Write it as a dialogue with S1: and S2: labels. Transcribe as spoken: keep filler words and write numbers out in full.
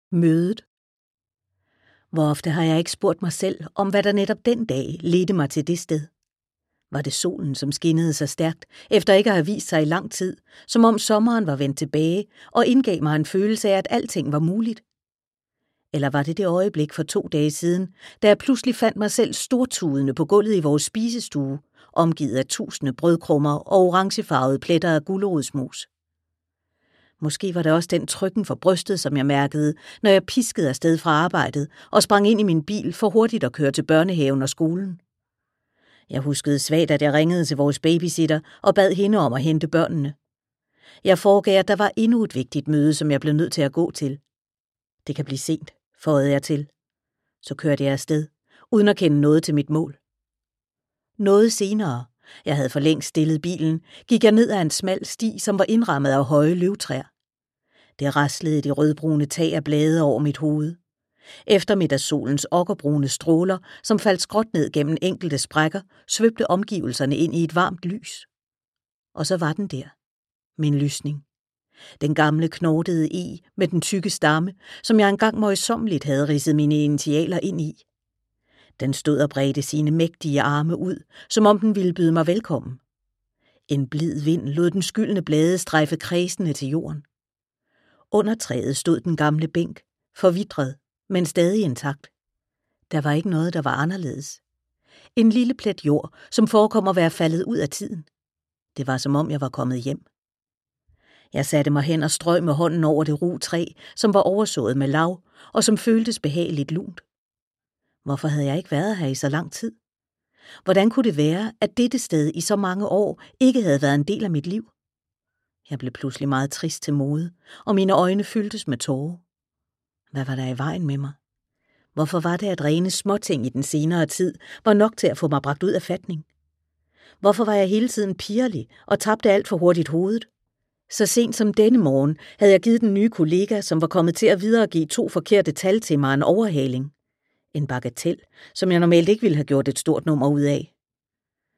S1: Mødet. Hvor ofte har jeg ikke spurgt mig selv om, hvad der netop den dag ledte mig til det sted. Var det solen, som skinnede så stærkt, efter ikke at have vist sig i lang tid, som om sommeren var vendt tilbage og indgav mig en følelse af, at alting var muligt? Eller var det det øjeblik for to dage siden, da jeg pludselig fandt mig selv stortudende på gulvet i vores spisestue, omgivet af tusinde brødkrummer og orangefarvede pletter af gulerodsmus? Måske var det også den trykken for brystet, som jeg mærkede, når jeg piskede afsted fra arbejdet og sprang ind i min bil for hurtigt at køre til børnehaven og skolen. Jeg huskede svagt, at jeg ringede til vores babysitter og bad hende om at hente børnene. Jeg foregav, at der var endnu et vigtigt møde, som jeg blev nødt til at gå til. Det kan blive sent, føjede jeg til. Så kørte jeg afsted, uden at kende noget til mit mål. Noget senere, jeg havde for længst stillet bilen, gik jeg ned ad en smal sti, som var indrammet af høje løvtræer. Det raslede i de rødbrune tag af blade over mit hoved. Eftermiddagssolens okkerbrune stråler, som faldt skråt ned gennem enkelte sprækker, svøbte omgivelserne ind i et varmt lys. Og så var den der. Min lysning. Den gamle knortede i med den tykke stamme, som jeg engang møjsommeligt havde ridset mine initialer ind i. Den stod og bredte sine mægtige arme ud, som om den ville byde mig velkommen. En blid vind lod den skyldne blade strejfe kredsende til jorden. Under træet stod den gamle bænk, forvitret, men stadig intakt. Der var ikke noget, der var anderledes. En lille plet jord, som forekom at være faldet ud af tiden. Det var som om jeg var kommet hjem. Jeg satte mig hen og strøg med hånden over det ru træ, som var oversået med lav, og som føltes behageligt lunt. Hvorfor havde jeg ikke været her i så lang tid? Hvordan kunne det være, at dette sted i så mange år ikke havde været en del af mit liv? Jeg blev pludselig meget trist til mode, og mine øjne fyldtes med tårer. Hvad var der i vejen med mig? Hvorfor var det, at rene småting i den senere tid var nok til at få mig bragt ud af fatning? Hvorfor var jeg hele tiden pirlig og tabte alt for hurtigt hovedet? Så sent som denne morgen havde jeg givet den nye kollega, som var kommet til at videregive to forkerte tal til mig, en overhaling. En bagatel, som jeg normalt ikke ville have gjort et stort nummer ud af.